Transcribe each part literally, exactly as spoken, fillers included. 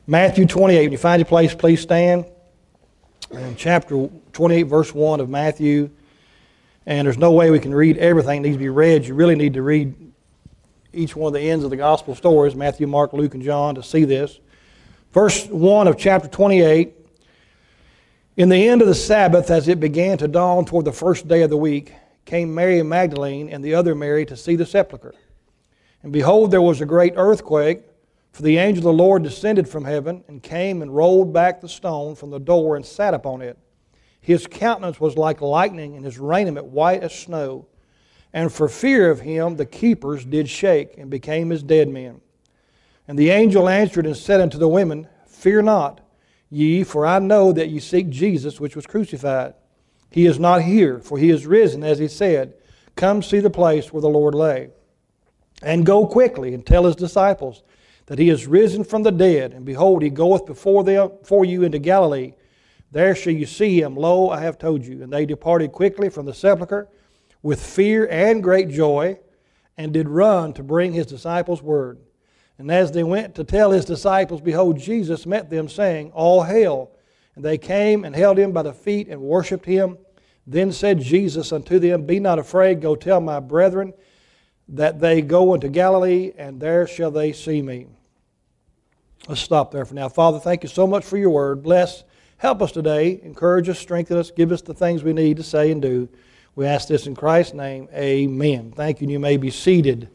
Matthew twenty-eight. When you find your place, please stand. In chapter twenty-eight, verse one of Matthew. And there's no way we can read everything that needs to be read. You really need to read each one of the ends of the gospel stories, Matthew, Mark, Luke, and John, to see this. Verse one of chapter twenty-eight. In the end of the Sabbath, as it began to dawn toward the first day of the week, came Mary Magdalene and the other Mary to see the sepulchre. And behold, there was a great earthquake, for the angel of the Lord descended from heaven and came and rolled back the stone from the door and sat upon it. His countenance was like lightning, and his raiment white as snow. And for fear of him the keepers did shake, and became as dead men. And the angel answered and said unto the women, Fear not, ye, for I know that ye seek Jesus, which was crucified. He is not here, for he is risen, as he said. Come see the place where the Lord lay. And go quickly, and tell his disciples that he is risen from the dead. And behold, he goeth before them, before you into Galilee. There shall you see him. Lo, I have told you. And they departed quickly from the sepulchre with fear and great joy, and did run to bring his disciples word. And as they went to tell his disciples, behold, Jesus met them, saying, All hail. And they came and held him by the feet and worshipped him. Then said Jesus unto them, Be not afraid, go tell my brethren that they go into Galilee, and there shall they see me. Let's stop there for now. Father, thank you so much for your word. Bless, help us today, encourage us, strengthen us, give us the things we need to say and do. We ask this in Christ's name, amen. Thank you, and you may be seated.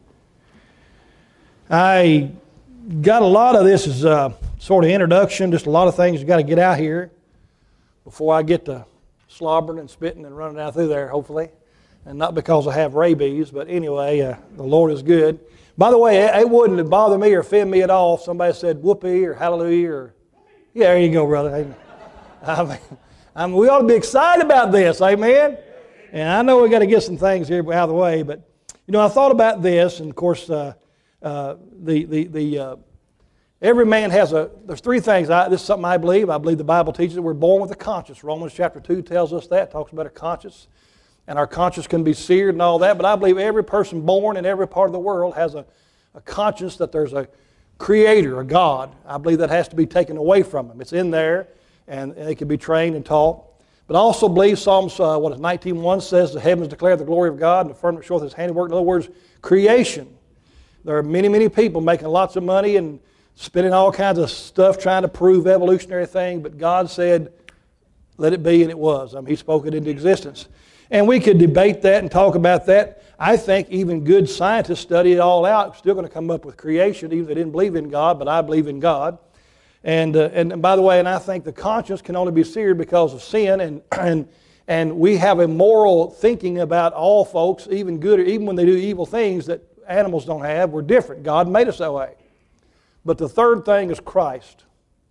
I got a lot of this as a sort of introduction, just a lot of things you got to get out here before I get to slobbering and spitting and running out through there, hopefully. And not because I have rabies, but anyway, uh, the Lord is good. By the way, it, it wouldn't bother me or offend me at all if somebody said whoopee or hallelujah or, yeah, there you go, brother. I mean, I mean, we ought to be excited about this, amen? And I know we got to get some things here out of the way, but, you know, I thought about this, and of course, uh, uh, the, the, the, uh, every man has a, there's three things. I, this is something I believe. I believe the Bible teaches that we're born with a conscience. Romans chapter two tells us that, talks about a conscience. And our conscience can be seared and all that, but I believe every person born in every part of the world has a, a conscience that there's a creator, a God. I believe that has to be taken away from them. It's in there, and, and it can be trained and taught. But I also believe Psalms, uh, what is nineteen one says, the heavens declare the glory of God, and the firmament showeth his handiwork. In other words, creation. There are many, many people making lots of money and spending all kinds of stuff trying to prove evolutionary thing, but God said, let it be, and it was. I mean, he spoke it into existence. And we could debate that and talk about that. I think even good scientists study it all out, still going to come up with creation, even if they didn't believe in God, but I believe in God. And, uh, and, and by the way, and I think the conscience can only be seared because of sin, and, and, and we have a moral thinking about all folks, even good, even when they do evil things that animals don't have. We're different. God made us that way. But the third thing is Christ.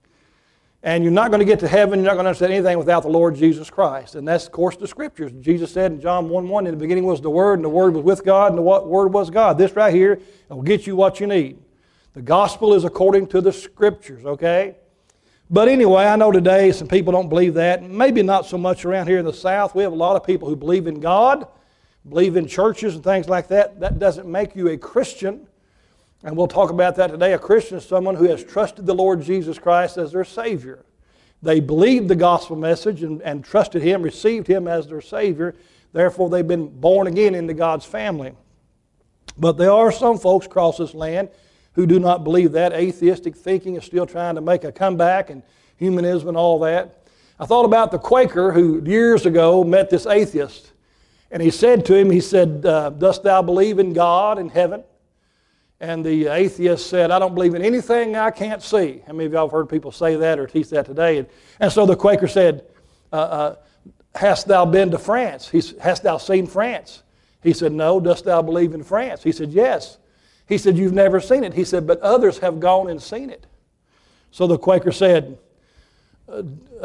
And you're not going to get to heaven, you're not going to understand anything without the Lord Jesus Christ. And that's, of course, the Scriptures. Jesus said in John one one, in the beginning was the Word, and the Word was with God, and the Word was God. This right here will get you what you need. The gospel is according to the Scriptures, okay? But anyway, I know today some people don't believe that. Maybe not so much around here in the South. We have a lot of people who believe in God, believe in churches and things like that. That doesn't make you a Christian. And we'll talk about that today. A Christian is someone who has trusted the Lord Jesus Christ as their Savior. They believed the gospel message and, and trusted Him, received Him as their Savior. Therefore, they've been born again into God's family. But there are some folks across this land who do not believe that. Atheistic thinking is still trying to make a comeback, and humanism and all that. I thought about the Quaker who years ago met this atheist. And he said to him, he said, uh, dost thou believe in God in heaven? And the atheist said, I don't believe in anything I can't see. How many of y'all have heard people say that or teach that today? And, and so the Quaker said, uh, uh, hast thou been to France? He said, hast thou seen France? He said, no. Dost thou believe in France? He said, yes. He said, you've never seen it. He said, but others have gone and seen it. So the Quaker said, uh,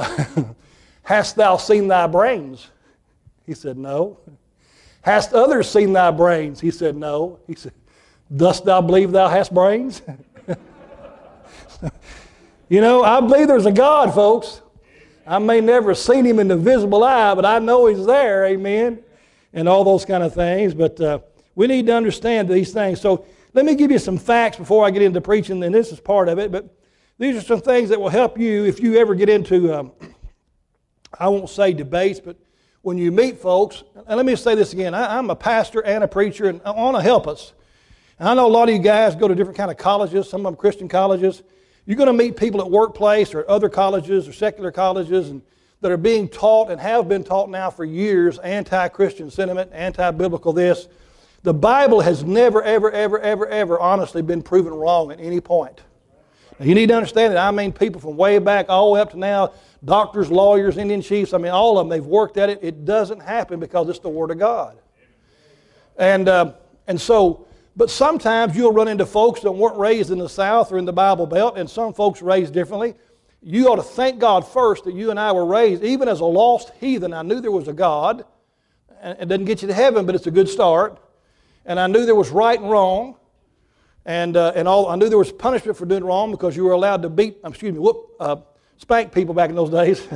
hast thou seen thy brains? He said, no. Hast others seen thy brains? He said, no. He said, dost thou believe thou hast brains? You know, I believe there's a God, folks. I may never have seen Him in the visible eye, but I know He's there, amen, and all those kind of things. But uh, we need to understand these things. So let me give you some facts before I get into preaching, and this is part of it. But These are some things that will help you if you ever get into, um, I won't say debates, but when you meet folks, and let me say this again, I, I'm a pastor and a preacher, and I want to help us. And I know a lot of you guys go to different kind of colleges, some of them Christian colleges. You're going to meet people at workplace or other colleges or secular colleges and that are being taught and have been taught now for years anti-Christian sentiment, anti-biblical this. The Bible has never, ever, ever, ever, ever honestly been proven wrong at any point. Now, you need to understand that. I mean, people from way back all the way up to now, doctors, lawyers, Indian chiefs, I mean, all of them, they've worked at it. It doesn't happen because it's the Word of God. And, uh, and so, but sometimes you'll run into folks that weren't raised in the South or in the Bible Belt, and some folks raised differently. You ought to thank God first that you and I were raised, even as a lost heathen. I knew there was a God. And it doesn't get you to heaven, but it's a good start. And I knew there was right and wrong. And, uh, and all, I knew there was punishment for doing wrong because you were allowed to beat, excuse me, whoop, uh, spank people back in those days.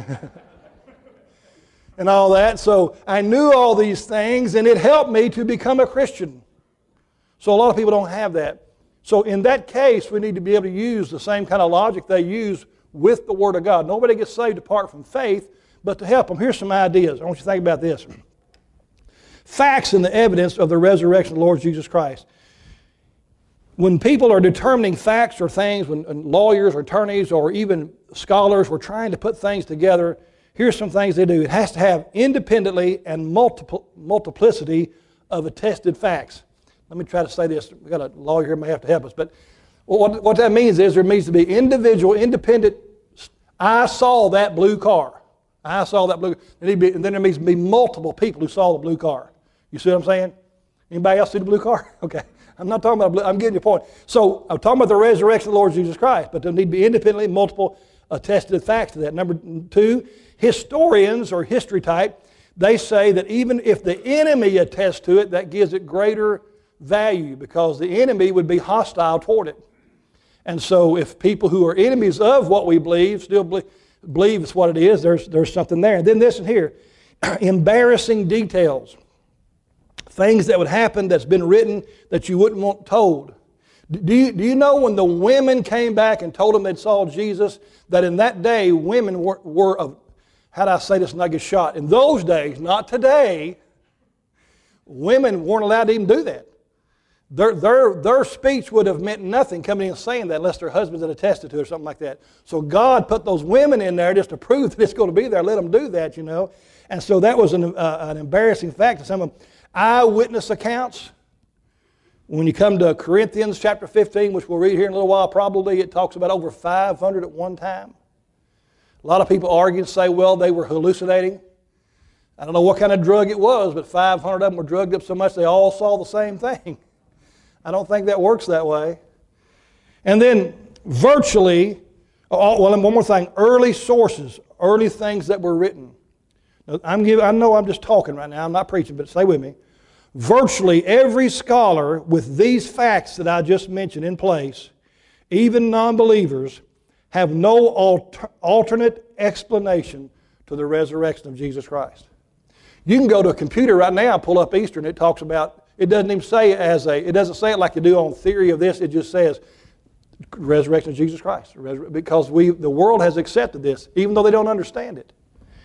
And all that. So I knew all these things, and it helped me to become a Christian. So a lot of people don't have that. So in that case, we need to be able to use the same kind of logic they use with the Word of God. Nobody gets saved apart from faith, but to help them, here's some ideas. I want you to think about this. Facts and the evidence of the resurrection of the Lord Jesus Christ. When people are determining facts or things, when lawyers or attorneys or even scholars were trying to put things together, here's some things they do. It has to have independently and multiple, multiplicity of attested facts. Let me try to say this. We've got a lawyer here who may have to help us. But what, what that means is there needs to be individual, independent, I saw that blue car. I saw that blue car. And then there needs to be multiple people who saw the blue car. You see what I'm saying? Anybody else see the blue car? Okay. I'm not talking about blue. I'm getting your point. So I'm talking about the resurrection of the Lord Jesus Christ, but there need to be independently multiple attested facts to that. Number two, historians or history type, they say that even if the enemy attests to it, that gives it greater value because the enemy would be hostile toward it. And so if people who are enemies of what we believe still believe, believe it's what it is, there's, there's something there. And then this and here, embarrassing details. Things that would happen that's been written that you wouldn't want told. Do you, do you know when the women came back and told them they'd saw Jesus, that in that day women were, were of, how do I say this and not get shot? In those days, not today, women weren't allowed to even do that. Their, their, their speech would have meant nothing coming in and saying that unless their husbands had attested to it or something like that. So God put those women in there just to prove that it's going to be there. Let them do that, you know. And so that was an, uh, an embarrassing fact to some of them. Eyewitness accounts. When you come to Corinthians chapter fifteen, which we'll read here in a little while, probably it talks about over five hundred at one time. A lot of people argue and say, well, they were hallucinating. I don't know what kind of drug it was, but five hundred of them were drugged up so much they all saw the same thing. I don't think that works that way. And then virtually, oh, well, and one more thing, early sources, early things that were written. Now, I'm giving, I know I'm just talking right now, I'm not preaching, but stay with me. Virtually every scholar with these facts that I just mentioned in place, even non-believers, have no alter, alternate explanation to the resurrection of Jesus Christ. You can go to a computer right now and pull up Easter, and it talks about, it doesn't even say it as a, it doesn't say it like you do on theory of this, it just says resurrection of Jesus Christ. Because we, the world has accepted this, even though they don't understand it.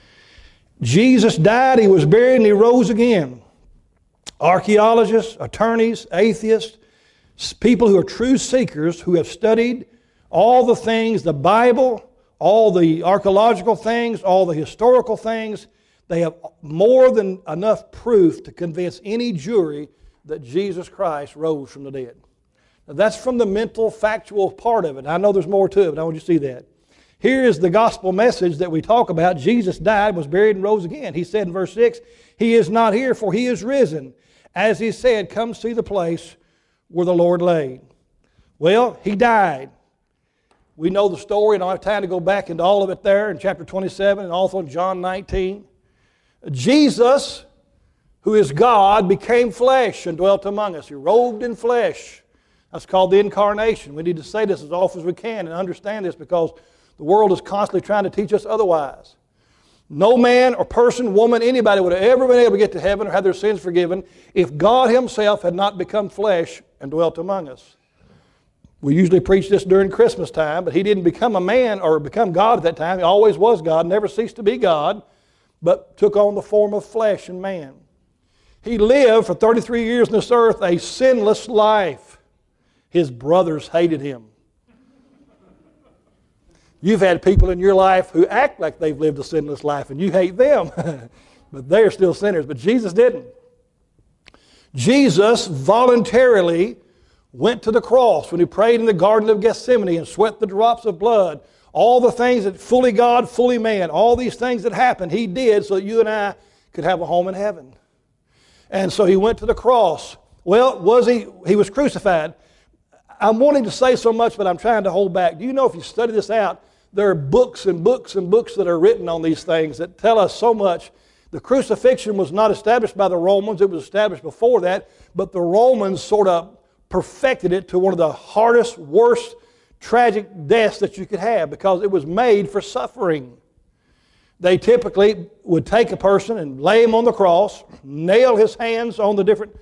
Jesus died, He was buried, and He rose again. Archaeologists, attorneys, atheists, people who are true seekers who have studied all the things, the Bible, all the archaeological things, all the historical things, they have more than enough proof to convince any jury that Jesus Christ rose from the dead. Now that's from the mental, factual part of it. I know there's more to it, but I want you to see that. Here is the gospel message that we talk about. Jesus died, was buried, and rose again. He said in verse six, He is not here, for He is risen. As He said, come see the place where the Lord laid. Well, He died. We know the story, and I don't have time to go back into all of it there in chapter twenty-seven and also in John nineteen. Jesus, who is God, became flesh and dwelt among us. He robed in flesh. That's called the incarnation. We need to say this as often as we can and understand this because the world is constantly trying to teach us otherwise. No man or person, woman, anybody would have ever been able to get to heaven or have their sins forgiven if God Himself had not become flesh and dwelt among us. We usually preach this during Christmas time, but he didn't become a man or become God at that time. He always was God, never ceased to be God, but took on the form of flesh and man. He lived for thirty-three years on this earth a sinless life. His brothers hated him. You've had people in your life who act like they've lived a sinless life and you hate them, but they are still sinners. But Jesus didn't. Jesus voluntarily went to the cross when he prayed in the Garden of Gethsemane and sweat the drops of blood. All the things that fully God, fully man, all these things that happened, he did so that you and I could have a home in heaven. And so he went to the cross. Well, was he? He was crucified. I'm wanting to say so much, but I'm trying to hold back. Do you know if you study this out, there are books and books and books that are written on these things that tell us so much. The crucifixion was not established by the Romans. It was established before that, but the Romans sort of perfected it to one of the hardest, worst, tragic deaths that you could have because it was made for suffering. They typically would take a person and lay him on the cross, nail his hands on the different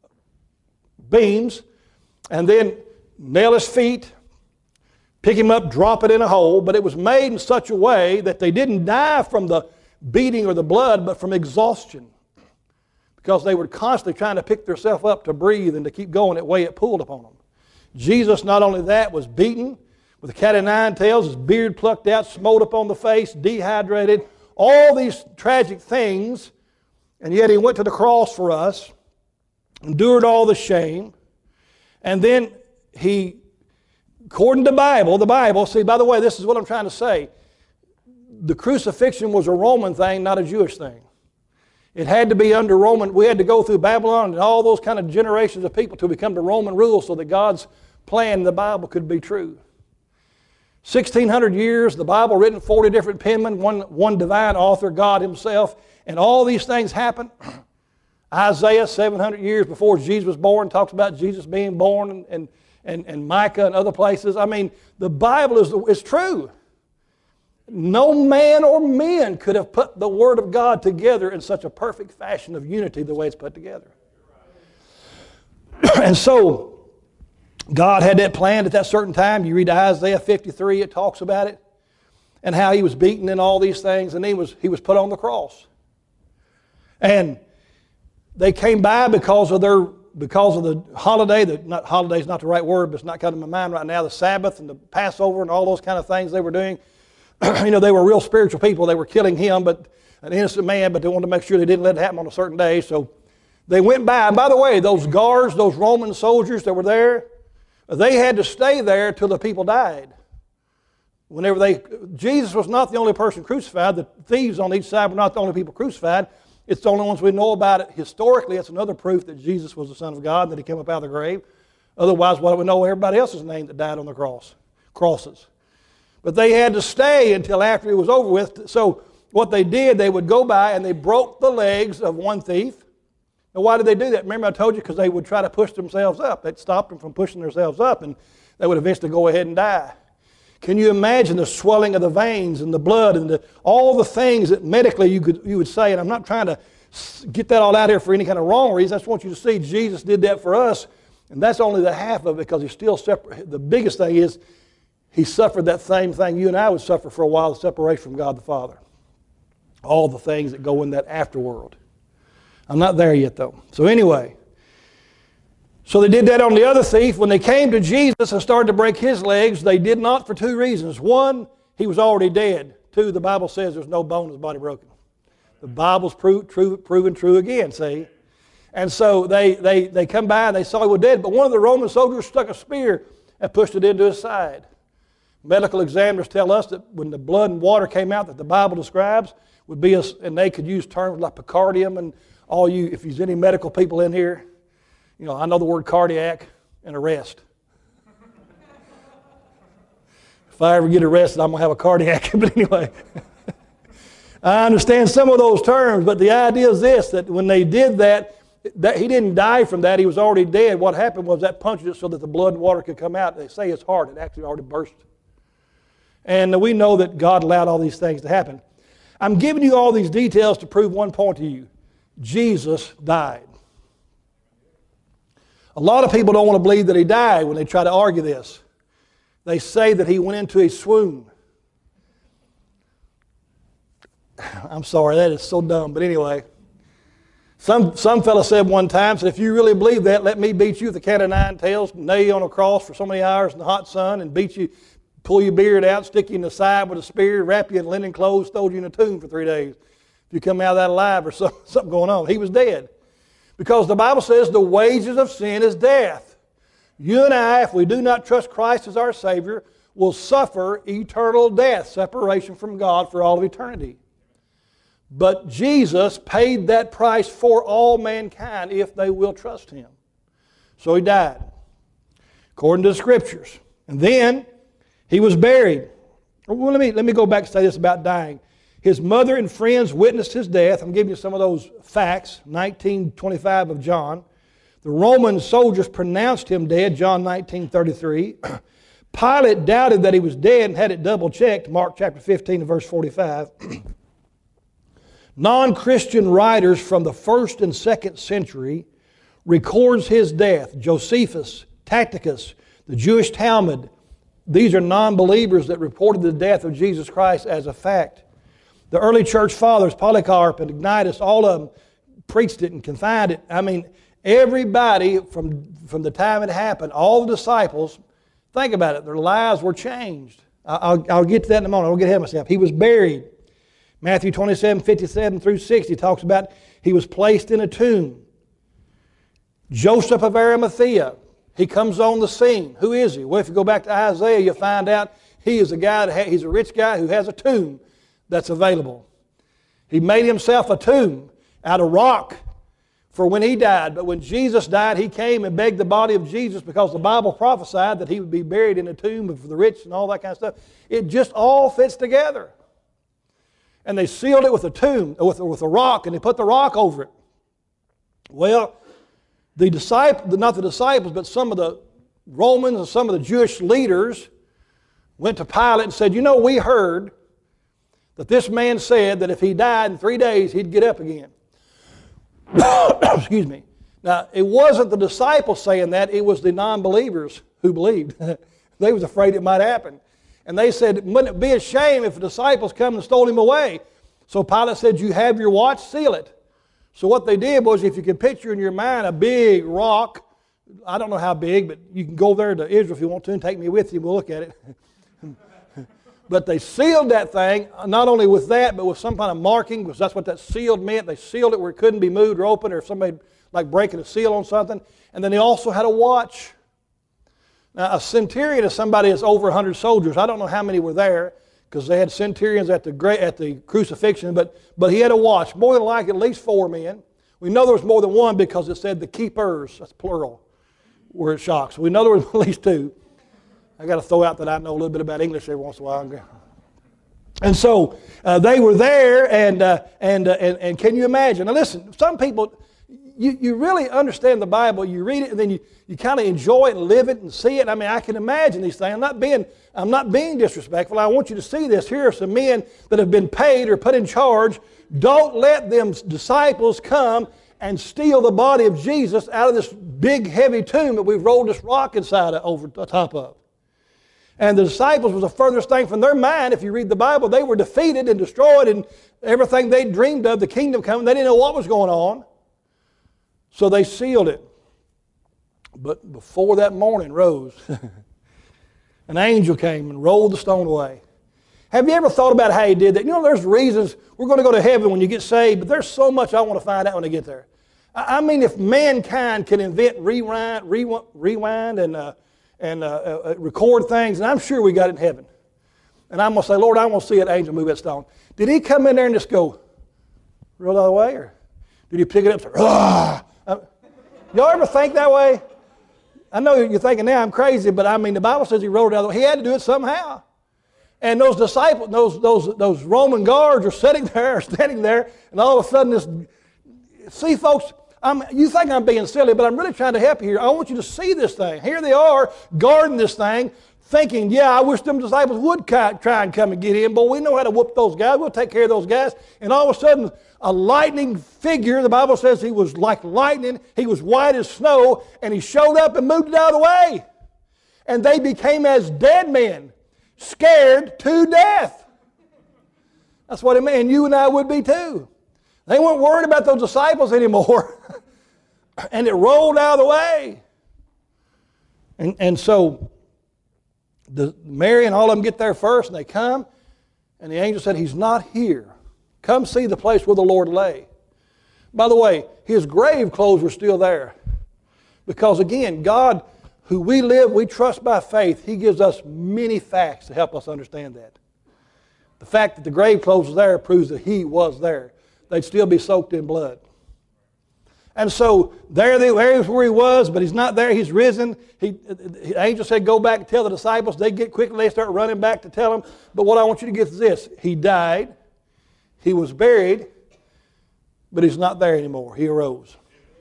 beams, and then nail his feet, pick him up, drop it in a hole. But it was made in such a way that they didn't die from the beating or the blood, but from exhaustion, because they were constantly trying to pick themselves up to breathe and to keep going the way it pulled upon them. Jesus, not only that, was beaten with a cat o' nine tails, his beard plucked out, smote up on the face, dehydrated, all these tragic things, and yet he went to the cross for us, endured all the shame, and then he, according to the Bible, the Bible, see, by the way, this is what I'm trying to say. The crucifixion was a Roman thing, not a Jewish thing. It had to be under Roman. We had to go through Babylon and all those kind of generations of people to become the Roman rule so that God's plan in the Bible could be true. sixteen hundred years, the Bible written, forty different penmen, one, one divine author, God himself, and all these things happened. Isaiah, seven hundred years before Jesus was born, talks about Jesus being born, and, and, and, and Micah and other places. I mean, the Bible is, is true. No man or men could have put the Word of God together in such a perfect fashion of unity the way it's put together. And so, God had that planned at that certain time. You read Isaiah fifty-three, it talks about it, and how he was beaten and all these things, and he was, he was put on the cross. And they came by because of their because of the holiday. The, not holiday is not the right word, but it's not coming to my mind right now. The Sabbath and the Passover and all those kind of things they were doing. You know, they were real spiritual people. They were killing him, but an innocent man, but they wanted to make sure they didn't let it happen on a certain day. So they went by. And by the way, those guards, those Roman soldiers that were there, they had to stay there till the people died. Whenever they, Jesus was not the only person crucified. The thieves on each side were not the only people crucified. It's the only ones we know about it historically. It's another proof that Jesus was the Son of God, that he came up out of the grave. Otherwise, why do we know everybody else's name that died on the cross? Crosses. But they had to stay until after it was over with. So what they did, they would go by and they broke the legs of one thief. Now, why did they do that? Remember I told you, because they would try to push themselves up. It stopped them from pushing themselves up, and they would eventually go ahead and die. Can you imagine the swelling of the veins and the blood and the, all the things that medically you could you would say, and I'm not trying to get that all out here for any kind of wrong reason. I just want you to see Jesus did that for us, and that's only the half of it, because he's still separate. The biggest thing is he suffered that same thing you and I would suffer for a while, the separation from God the Father. All the things that go in that afterworld. I'm not there yet, though. So anyway, so they did that on the other thief. When they came to Jesus and started to break his legs, they did not for two reasons. One, he was already dead. Two, the Bible says there's no bone in his body broken. The Bible's pro- true, proven true again, see? And so they, they, they come by and they saw he was dead, but one of the Roman soldiers stuck a spear and pushed it into his side. Medical examiners tell us that when the blood and water came out that the Bible describes, would be a, and they could use terms like pericardium, and all you, if there's any medical people in here, you know, I know the word cardiac and arrest. If I ever get arrested, I'm going to have a cardiac. But anyway, I understand some of those terms, but the idea is this, that when they did that, that he didn't die from that. He was already dead. What happened was that punched it so that the blood and water could come out. They say his heart had actually already burst. And we know that God allowed all these things to happen. I'm giving you all these details to prove one point to you. Jesus died. A lot of people don't want to believe that he died when they try to argue this. They say that he went into a swoon. I'm sorry, that is so dumb, but anyway. Some, some fella said one time, said, if you really believe that, let me beat you with a cat of nine tails, nail you on a cross for so many hours in the hot sun, and beat you, pull your beard out, stick you in the side with a spear, wrap you in linen clothes, throw you in a tomb for three days. If you come out of that alive or something, something going on. He was dead. Because the Bible says the wages of sin is death. You and I, if we do not trust Christ as our Savior, will suffer eternal death, separation from God for all of eternity. But Jesus paid that price for all mankind if they will trust Him. So He died, according to the Scriptures. And then He was buried. Well, let me, let me go back and say this about dying. His mother and friends witnessed His death. I'm giving you some of those facts, nineteen twenty-five of John. The Roman soldiers pronounced Him dead, John nineteen thirty-three. Pilate doubted that He was dead and had it double checked, Mark chapter fifteen and verse forty-five. Non-Christian writers from the first and second century records His death. Josephus, Tacitus, the Jewish Talmud. These are non-believers that reported the death of Jesus Christ as a fact. The early church fathers, Polycarp and Ignatius, all of them preached it and confined it. I mean, everybody from, from the time it happened, all the disciples, think about it, their lives were changed. I'll, I'll get to that in a moment. I'll get ahead of myself. He was buried. Matthew twenty-seven, fifty-seven through sixty talks about He was placed in a tomb. Joseph of Arimathea, he comes on the scene. Who is he? Well, if you go back to Isaiah, you'll find out he is a guy, that ha- he's a rich guy who has a tomb that's available. He made himself a tomb out of rock for when he died. But when Jesus died, he came and begged the body of Jesus because the Bible prophesied that He would be buried in a tomb of the rich and all that kind of stuff. It just all fits together. And they sealed it with a tomb, with, with a rock, and they put the rock over it. Well, the disciples, not the disciples, but some of the Romans and some of the Jewish leaders went to Pilate and said, you know, we heard that this man said that if he died in three days, he'd get up again. Excuse me. Now, it wasn't the disciples saying that, it was the non-believers who believed. They was afraid it might happen. And they said, wouldn't it be a shame if the disciples come and stole Him away? So Pilate said, you have your watch, seal it. So what they did was, if you can picture in your mind a big rock, I don't know how big, but you can go there to Israel if you want to and take me with you, we'll look at it. But they sealed that thing, not only with that, but with some kind of marking, because that's what that sealed meant. They sealed it where it couldn't be moved or opened, or if somebody like breaking a seal on something. And then they also had a watch. Now, a centurion is somebody that's over one hundred soldiers. I don't know how many were there, because they had centurions at the great, at the crucifixion, but, but he had a watch. More than likely, at least four men. We know there was more than one because it said the keepers, that's plural, were at shocks. We know there was at least two. I got to throw out that I know a little bit about English every once in a while. And so uh, they were there, and, uh, and, uh, and, and can you imagine? Now listen, some people, you, you really understand the Bible, you read it, and then you, you kind of enjoy it and live it and see it. I mean, I can imagine these things. I'm not being, I'm not being disrespectful. I want you to see this. Here are some men that have been paid or put in charge. Don't let them disciples come and steal the body of Jesus out of this big, heavy tomb that we've rolled this rock inside of, over the top of. And the disciples was the furthest thing from their mind. If you read the Bible, they were defeated and destroyed, and everything they dreamed of, the kingdom coming, they didn't know what was going on. So they sealed it. But before that morning rose, an angel came and rolled the stone away. Have you ever thought about how He did that? You know, there's reasons we're going to go to heaven when you get saved, but there's so much I want to find out when I get there. I mean, if mankind can invent rewind, rewind, rewind and uh, and uh, uh, record things, and I'm sure we got it in heaven. And I'm going to say, Lord, I want to see that angel move that stone. Did He come in there and just go, roll the other way? Or did He pick it up and say, ah? Uh, y'all ever think that way? I know you're thinking now I'm crazy, but I mean, the Bible says He rolled it out. He had to do it somehow. And those disciples, those, those, those Roman guards are sitting there, standing there, and all of a sudden this, see folks, I'm, you think I'm being silly, but I'm really trying to help you here. I want you to see this thing. Here they are guarding this thing, thinking, yeah, I wish them disciples would try and come and get in, but we know how to whoop those guys. We'll take care of those guys. And all of a sudden, a lightning figure, the Bible says he was like lightning. He was white as snow, and He showed up and moved it out of the way. and they became as dead men, scared to death. That's what it meant. And you and I would be too. They weren't worried about those disciples anymore. And it rolled out of the way. And, and so the, Mary and all of them get there first, and they come, and the angel said, He's not here. Come see the place where the Lord lay. By the way, his grave clothes were still there. Because again, God, who we live, we trust by faith, He gives us many facts to help us understand that. The fact that the grave clothes was there proves that He was there. They'd still be soaked in blood. And so there, they, there's where He was, but He's not there. He's risen. He, the angel said, go back and tell the disciples. They get quickly, they start running back to tell Him. But what I want you to get is this. He died. He was buried. But He's not there anymore. He arose.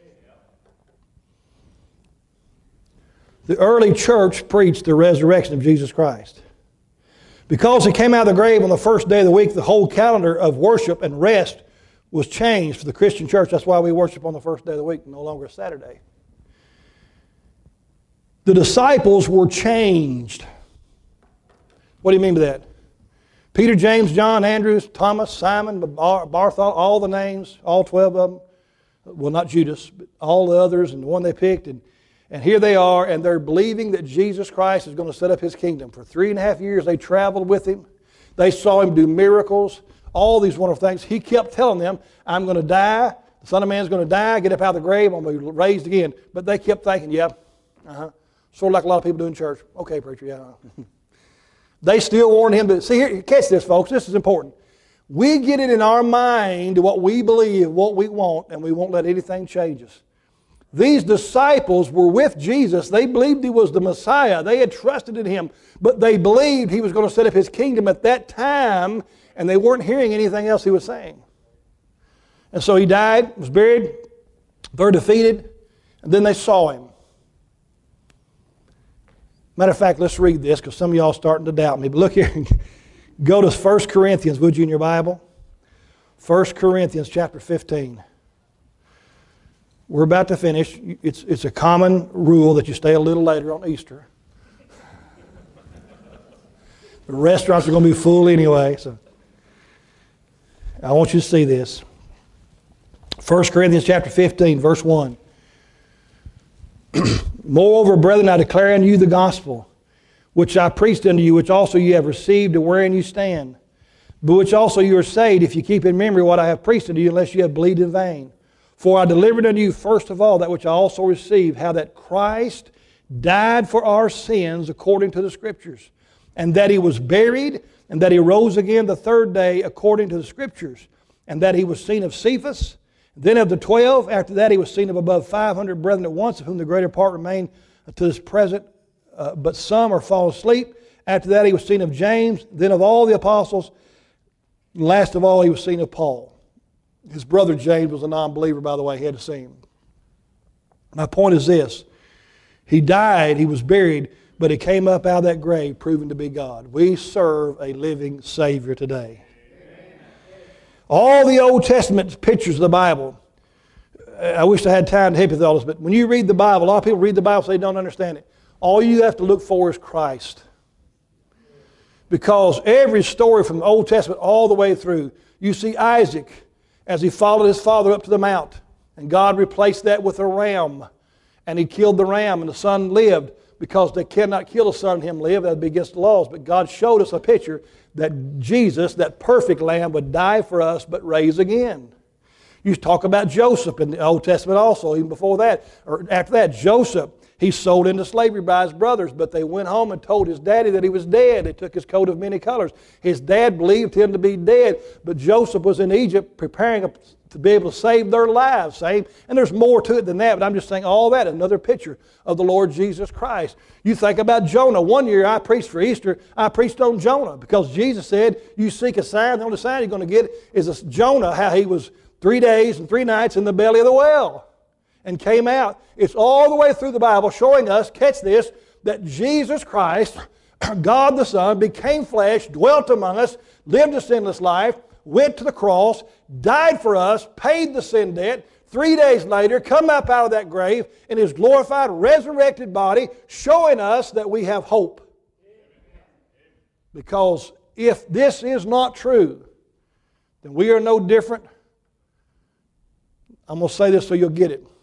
The early church preached the resurrection of Jesus Christ. Because He came out of the grave on the first day of the week, the whole calendar of worship and rest was changed for the Christian church. That's why we worship on the first day of the week, no longer Saturday. The disciples were changed. What do you mean by that? Peter, James, John, Andrew, Thomas, Simon, Bar- Bartholomew, all the names, all twelve of them. Well, not Judas, but all the others and the one they picked. And, and here they are, and they're believing that Jesus Christ is going to set up His kingdom. For three and a half years, they traveled with Him. They saw Him do miracles, all these wonderful things. He kept telling them, I'm going to die. The Son of Man is going to die, get up out of the grave, I'm going to be raised again. But they kept thinking, yeah, uh-huh. Sort of like a lot of people do in church. Okay, preacher, yeah. They still warned Him to, see here, catch this folks, this is important. We get it in our mind what we believe, what we want, and we won't let anything change us. These disciples were with Jesus. They believed He was the Messiah. They had trusted in Him, but they believed He was going to set up His kingdom at that time, and they weren't hearing anything else He was saying. And so He died, was buried, they're defeated, and then they saw Him. Matter of fact, let's read this because some of y'all are starting to doubt me. But look here. Go to First Corinthians, would you, in your Bible? First Corinthians chapter fifteen. We're about to finish. It's, it's a common rule that you stay a little later on Easter. The restaurants are going to be full anyway. So I want you to see this. First Corinthians chapter fifteen, verse one. Moreover, brethren, I declare unto you the gospel, which I preached unto you, which also you have received, and wherein you stand, but which also you are saved, if you keep in memory what I have preached unto you, unless you have believed in vain. For I delivered unto you first of all that which I also received, how that Christ died for our sins according to the Scriptures, and that He was buried, and that He rose again the third day according to the Scriptures, and that He was seen of Cephas, then of the twelve. After that He was seen of above five hundred brethren at once, of whom the greater part remain to this present, uh, but some are fallen asleep. After that He was seen of James, then of all the apostles. And last of all He was seen of Paul. His brother James was a non-believer, by the way. He had to see him. My point is this. He died, He was buried, but He came up out of that grave proving to be God. We serve a living Savior today. All the Old Testament pictures of the Bible, I wish I had time to hit with all this, but when you read the Bible, a lot of people read the Bible so they don't understand it. All you have to look for is Christ. Because every story from the Old Testament all the way through, you see Isaac as he followed his father up to the mount, and God replaced that with a ram, and He killed the ram, and the son lived, because they cannot kill a son and him live. That would be against the laws. But God showed us a picture that Jesus, that perfect lamb, would die for us but rise again. You talk about Joseph in the Old Testament also, even before that, or after that. Joseph, he's sold into slavery by his brothers, but they went home and told his daddy that he was dead. They took his coat of many colors. His dad believed him to be dead, but Joseph was in Egypt preparing to be able to save their lives. Same. And there's more to it than that, but I'm just saying all that, another picture of the Lord Jesus Christ. You think about Jonah. One year I preached for Easter, I preached on Jonah, because Jesus said, you seek a sign, the only sign you're going to get is a Jonah, how he was three days and three nights in the belly of the whale and came out. It's all the way through the Bible showing us, catch this, that Jesus Christ, God the Son, became flesh, dwelt among us, lived a sinless life, went to the cross, died for us, paid the sin debt, three days later, come up out of that grave in His glorified, resurrected body, showing us that we have hope. Because if this is not true, then we are no different. I'm going to say this so you'll get it.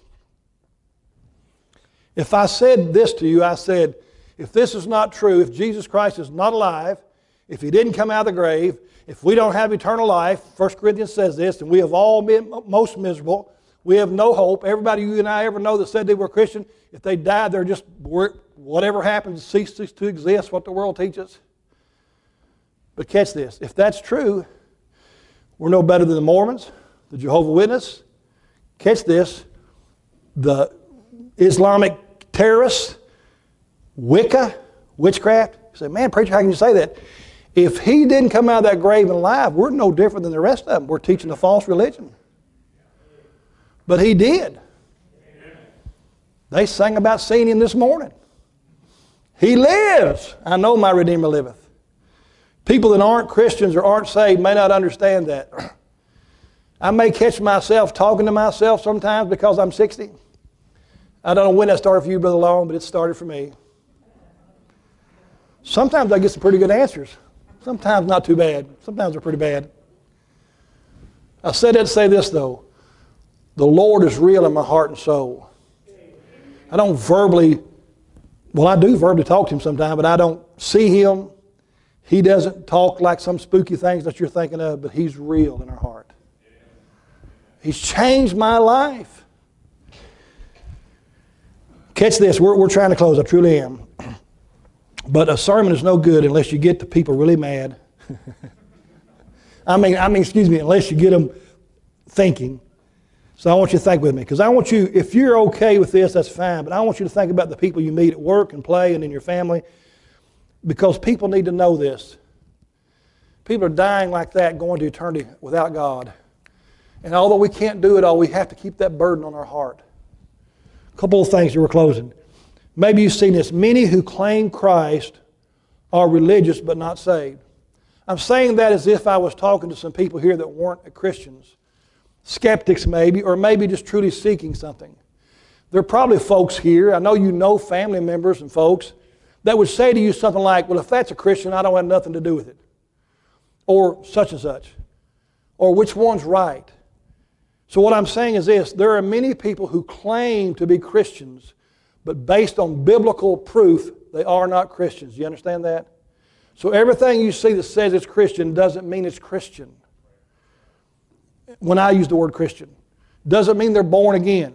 If I said this to you, I said, if this is not true, if Jesus Christ is not alive, if He didn't come out of the grave, if we don't have eternal life, First Corinthians says this, and we have all been most miserable, we have no hope. Everybody you and I ever know that said they were Christian, if they died, they're just, whatever happens ceases to exist, what the world teaches. But catch this, if that's true, we're no better than the Mormons, the Jehovah's Witnesses, catch this, the Islamic terrorists, Wicca, witchcraft. You say, man, preacher, how can you say that? If he didn't come out of that grave alive, we're no different than the rest of them. We're teaching a false religion. But he did. They sang about seeing him this morning. He lives. I know my Redeemer liveth. People that aren't Christians or aren't saved may not understand that. I may catch myself talking to myself sometimes because I'm sixty. I don't know when that started for you, Brother Long, but it started for me. Sometimes I get some pretty good answers. Sometimes not too bad. Sometimes they're pretty bad. I said that to say this, though. The Lord is real in my heart and soul. I don't verbally, well, I do verbally talk to Him sometimes, but I don't see Him. He doesn't talk like some spooky things that you're thinking of, but He's real in our heart. He's changed my life. Catch this, we're, we're trying to close, I truly am. But a sermon is no good unless you get the people really mad. I mean, I mean, excuse me, unless you get them thinking. So I want you to think with me, because I want you, if you're okay with this, that's fine, but I want you to think about the people you meet at work and play and in your family, because people need to know this. People are dying like that, going to eternity without God. And although we can't do it all, we have to keep that burden on our heart. A couple of things that we're closing. Maybe you've seen this. Many who claim Christ are religious but not saved. I'm saying that as if I was talking to some people here that weren't Christians. Skeptics maybe, or maybe just truly seeking something. There are probably folks here, I know you know family members and folks, that would say to you something like, well, if that's a Christian, I don't have nothing to do with it. Or such and such. Or which one's right. So what I'm saying is this, there are many people who claim to be Christians, but based on biblical proof, they are not Christians. You understand that? So everything you see that says it's Christian doesn't mean it's Christian. When I use the word Christian, doesn't mean they're born again.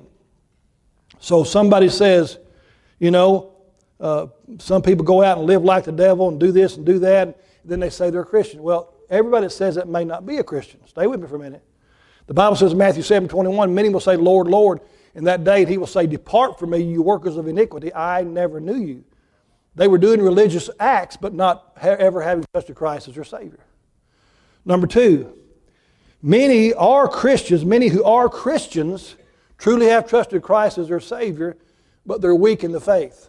So somebody says, you know, uh, some people go out and live like the devil and do this and do that, and then they say they're Christian. Well, everybody that says that may not be a Christian. Stay with me for a minute. The Bible says in Matthew seven twenty-one, many will say, Lord, Lord, in that day He will say, depart from me, you workers of iniquity, I never knew you. They were doing religious acts, but not ever having trusted Christ as their Savior. Number two, many are Christians, many who are Christians truly have trusted Christ as their Savior, but they're weak in the faith.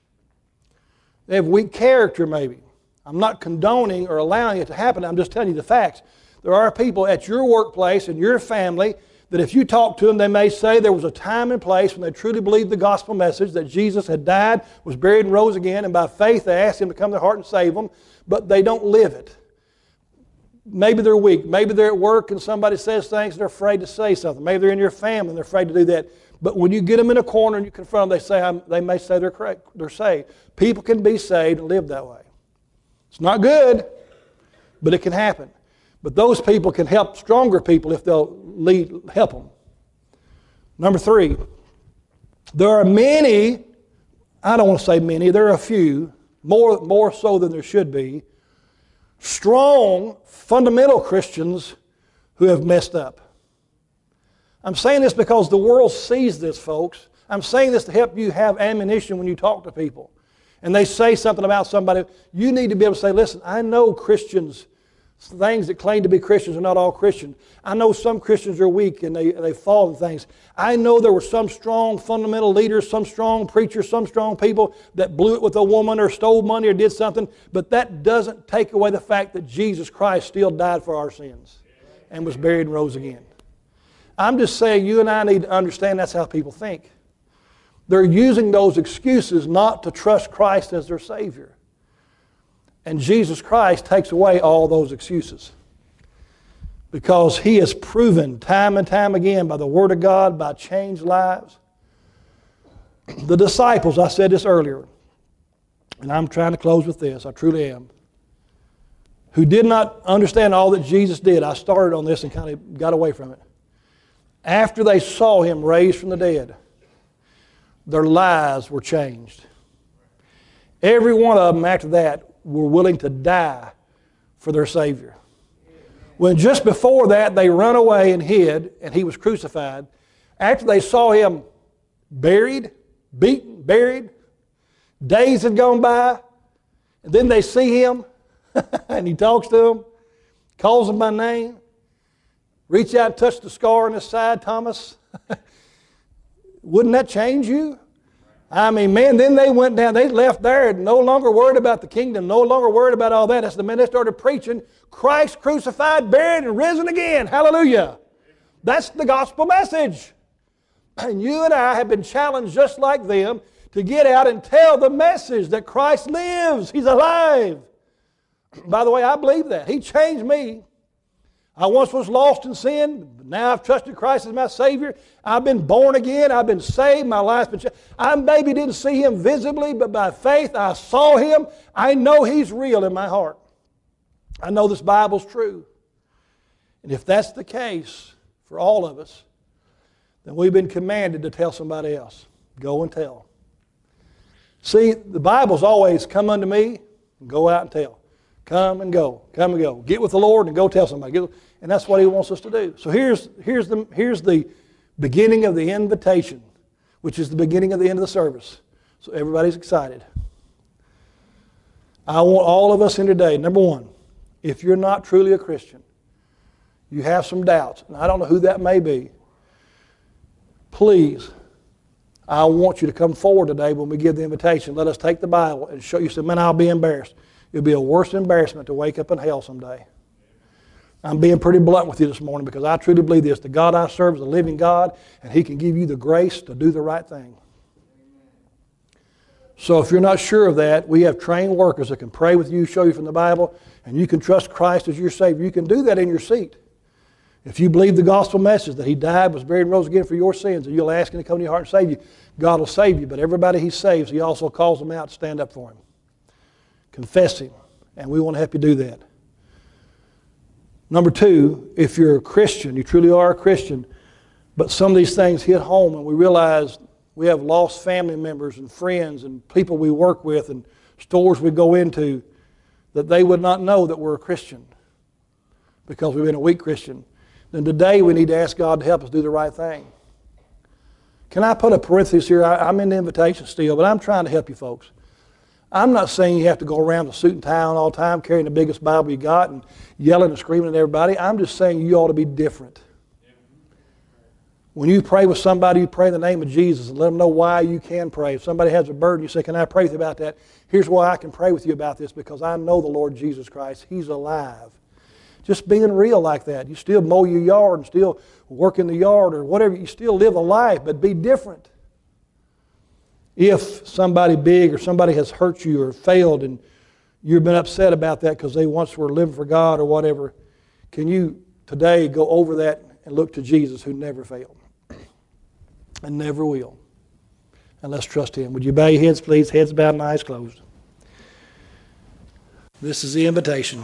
They have weak character maybe. I'm not condoning or allowing it to happen, I'm just telling you the facts. There are people at your workplace and your family that if you talk to them, they may say there was a time and place when they truly believed the gospel message that Jesus had died, was buried, and rose again, and by faith they asked Him to come to their heart and save them, but they don't live it. Maybe they're weak. Maybe they're at work and somebody says things and they're afraid to say something. Maybe they're in your family and they're afraid to do that. But when you get them in a corner and you confront them, they say I'm, they may say they're correct, they're saved. People can be saved and live that way. It's not good, but it can happen. But those people can help stronger people if they'll lead, help them. Number three, there are many, I don't want to say many, there are a few, more, more so than there should be, strong, fundamental Christians who have messed up. I'm saying this because the world sees this, folks. I'm saying this to help you have ammunition when you talk to people. And they say something about somebody, you need to be able to say, listen, I know Christians, things that claim to be Christians are not all Christians. I know some Christians are weak and they, they fall in things. I know there were some strong fundamental leaders, some strong preachers, some strong people that blew it with a woman or stole money or did something, but that doesn't take away the fact that Jesus Christ still died for our sins and was buried and rose again. I'm just saying you and I need to understand that's how people think. They're using those excuses not to trust Christ as their Savior. And Jesus Christ takes away all those excuses. Because He has proven time and time again by the Word of God, by changed lives. The disciples, I said this earlier, and I'm trying to close with this, I truly am, who did not understand all that Jesus did. I started on this and kind of got away from it. After they saw Him raised from the dead, their lives were changed. Every one of them after that were willing to die for their Savior. When just before that they run away and hid and He was crucified, after they saw Him buried, beaten, buried, days had gone by, and then they see Him and He talks to them, calls them by name, reach out and touch the scar on His side, Thomas. Wouldn't that change you? I mean, man, then they went down, they left there, no longer worried about the kingdom, no longer worried about all that. That's the minute they started preaching, Christ crucified, buried, and risen again. Hallelujah. That's the gospel message. And you and I have been challenged just like them to get out and tell the message that Christ lives. He's alive. By the way, I believe that. He changed me. I once was lost in sin, but now I've trusted Christ as my Savior. I've been born again. I've been saved. My life's been changed. I maybe didn't see Him visibly, but by faith I saw Him. I know He's real in my heart. I know this Bible's true. And if that's the case for all of us, then we've been commanded to tell somebody else. Go and tell. See, the Bible's always come unto me and go out and tell. Come and go. Come and go. Get with the Lord and go tell somebody. Get, and that's what He wants us to do. So here's, here's, the, here's the beginning of the invitation, which is the beginning of the end of the service. So everybody's excited. I want all of us in today, number one, if you're not truly a Christian, you have some doubts, and I don't know who that may be, please, I want you to come forward today when we give the invitation. Let us take the Bible and show you. Say, man, I'll be embarrassed. It'll be a worse embarrassment to wake up in hell someday. I'm being pretty blunt with you this morning because I truly believe this. The God I serve is a living God, and He can give you the grace to do the right thing. So if you're not sure of that, we have trained workers that can pray with you, show you from the Bible, and you can trust Christ as your Savior. You can do that in your seat. If you believe the gospel message that He died, was buried, and rose again for your sins, and you'll ask Him to come to your heart and save you, God will save you. But everybody He saves, He also calls them out to stand up for Him. Confess Him, and we want to help you do that. Number two, if you're a Christian, you truly are a Christian, but some of these things hit home and we realize we have lost family members and friends and people we work with and stores we go into that they would not know that we're a Christian because we've been a weak Christian, then today we need to ask God to help us do the right thing. Can I put a parenthesis here? I, I'm in the invitation still, but I'm trying to help you folks. I'm not saying you have to go around with a suit and tie on all the time, carrying the biggest Bible you got and yelling and screaming at everybody. I'm just saying you ought to be different. When you pray with somebody, you pray in the name of Jesus and let them know why you can pray. If somebody has a burden, you say, can I pray with you about that? Here's why I can pray with you about this, because I know the Lord Jesus Christ. He's alive. Just being real like that. You still mow your yard and still work in the yard or whatever. You still live a life, but be different. If somebody big or somebody has hurt you or failed and you've been upset about that because they once were living for God or whatever, can you today go over that and look to Jesus who never failed and never will? And let's trust Him. Would you bow your heads, please? Heads bowed and eyes closed. This is the invitation.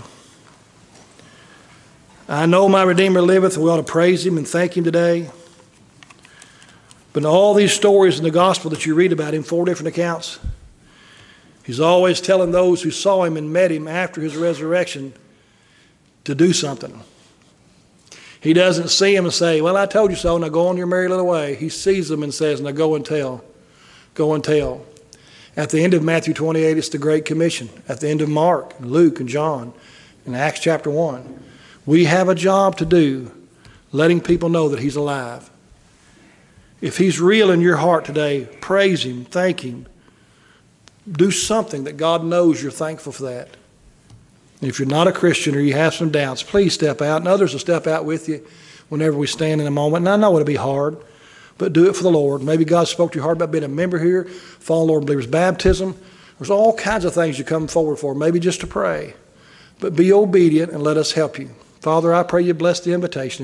I know my Redeemer liveth, and we ought to praise Him and thank Him today. But in all these stories in the gospel that you read about Him, four different accounts, He's always telling those who saw Him and met Him after His resurrection to do something. He doesn't see them and say, well, I told you so, now go on your merry little way. He sees them and says, now go and tell. Go and tell. At the end of Matthew twenty-eight, it's the Great Commission. At the end of Mark, and Luke, and John, in Acts chapter one, we have a job to do letting people know that He's alive. If He's real in your heart today, praise Him, thank Him. Do something that God knows you're thankful for that. And if you're not a Christian or you have some doubts, please step out, and others will step out with you. whenever we stand in a moment. And I know it'll be hard, but do it for the Lord. Maybe God spoke to your heart about being a member here, following Lord Believers baptism. There's all kinds of things you come forward for, maybe just to pray. But be obedient and let us help you. Father, I pray you bless the invitation.